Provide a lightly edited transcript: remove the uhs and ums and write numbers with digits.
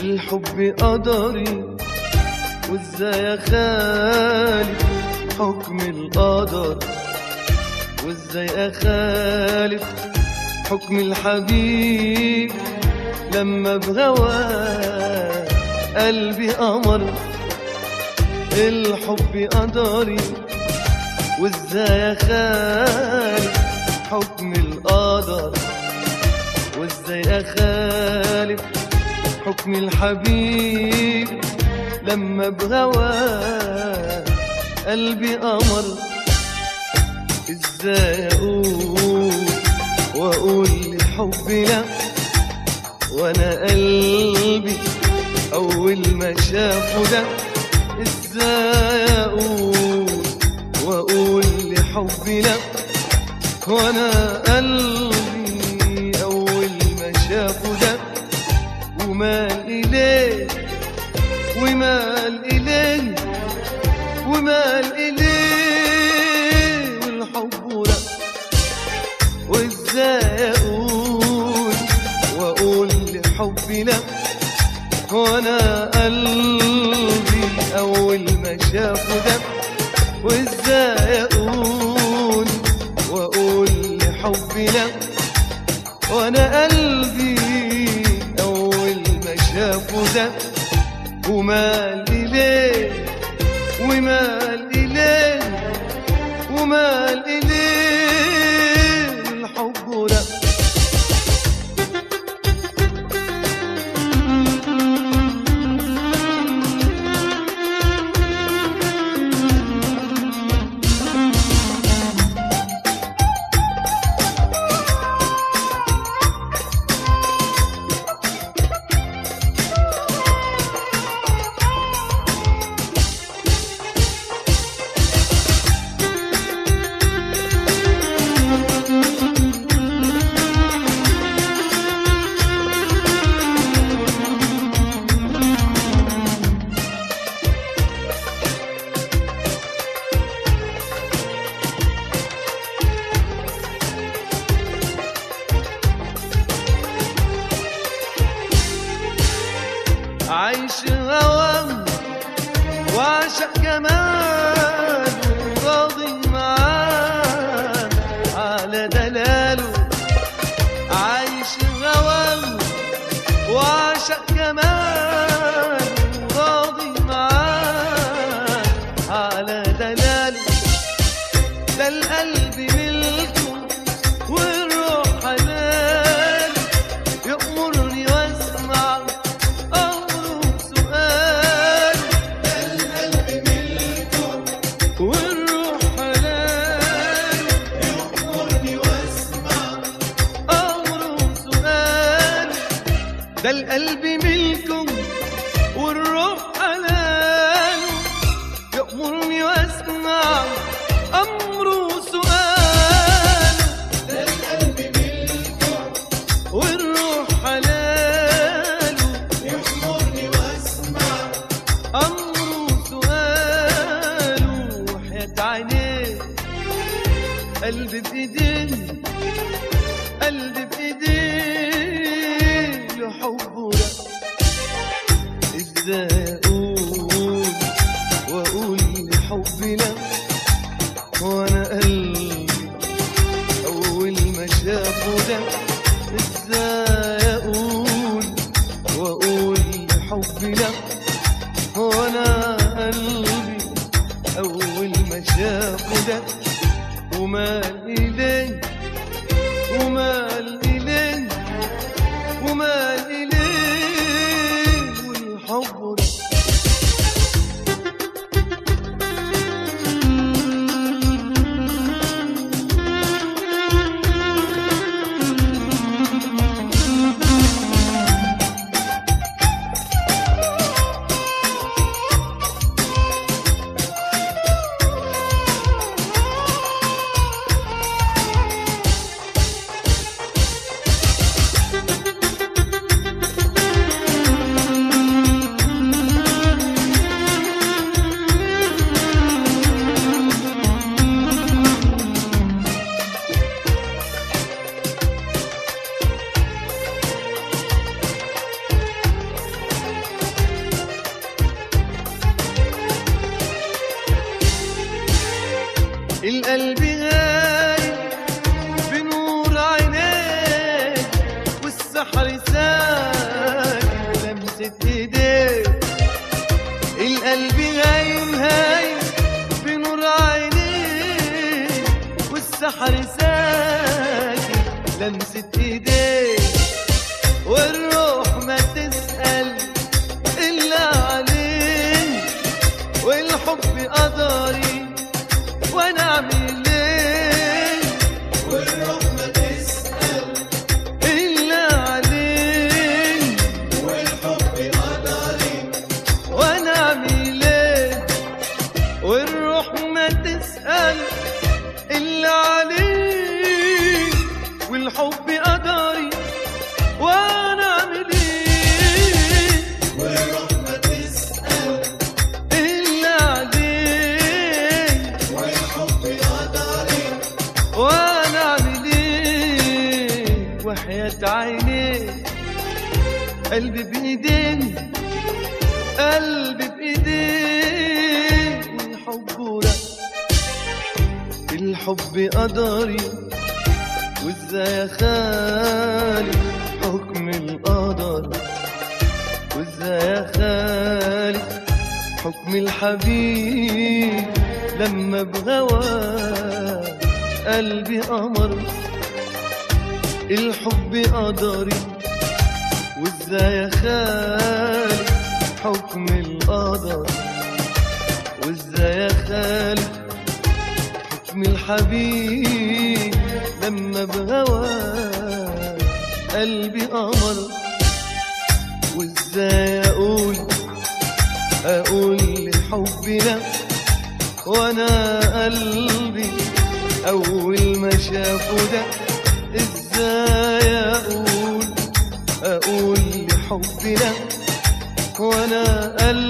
الحب قدري وازاي اخالف حكم القدر، وازاي اخالف حكم الحبيب لما بغواه قلبي أمر. الحب قدري وازاي اخالف حكم القدر، وازاي اخالف حكم الحبيب لما بغواه قلبي أمر. ازاي واقول لحبي لا وانا قلبي اول ما شافه ده؟ ازاي واقول لحبي لا وانا قلبي اول ما شافه ده؟ ومال اليه ومال اليه ومال اليه والحب لا. وازاي واقول لحبي لا وانا قلبي اول ما شافه ده؟ وازاي واقول لحبي لا وانا قلبي اول ما شافه ده؟ ومال اليه ومال اليه ومال اليه الحب لا. عايش هواه وعشق جماله راضي معاه على دلاله. عايش هواه وعشق جماله راضي معاه على دلاله. ده القلب ملكه والروح حلال يأمرني واسمع والروح حلال يأمرني واسمع أمره سؤال. ده القلب ملكه والروح حلال يأمرني واسمع أمره سؤال. ده القلب ملكه والروح حلال يأمرني واسمع أمره سؤال. عينيه قلبي بإيديه قلبي بإيديه لحبه لا. ازاي واقول لحبي لا وانا قلبي اول ما شافه ده؟ ازاي واقول لحبي لا وانا قلبي أول ما شافه ده؟ ومال إليه ومال إليه ومال إليه والحب ده. القلب غايب بنور عينيك والسحر ساكن لمسة ايديك. القلب هايم بنور عينيك والسحر ساكن لمسة ايديك. والروح ما تسأل إلا عليك والحب قدري وانا اعمل ايه. والروح ما تسأل إلا عليك والحب قدري وانا اعمل ايه. والروح ما تسأل إلا عليك والحب قدري وانا اعمل ايه. والروح ما تسأل إلا عليك والحب قدري وانا اعمل ايه. وحياة عينيك قلبي بايديك قلبي بايديك والحب لك الحب قدري. وازاي يا خالي حكم القدر وازاي يا خالي حكم الحبيب لما بغواه قلبي قمر. الحب قدري وازاي يا خالي حكم القدر وازاي يا خالي حكم الحبيب لما بغواه قلبي قمر. وازاي اقول لحبي لك وانا قلبي اول ما شافه ده. ازاي اقول لحبي لك وانا قلبي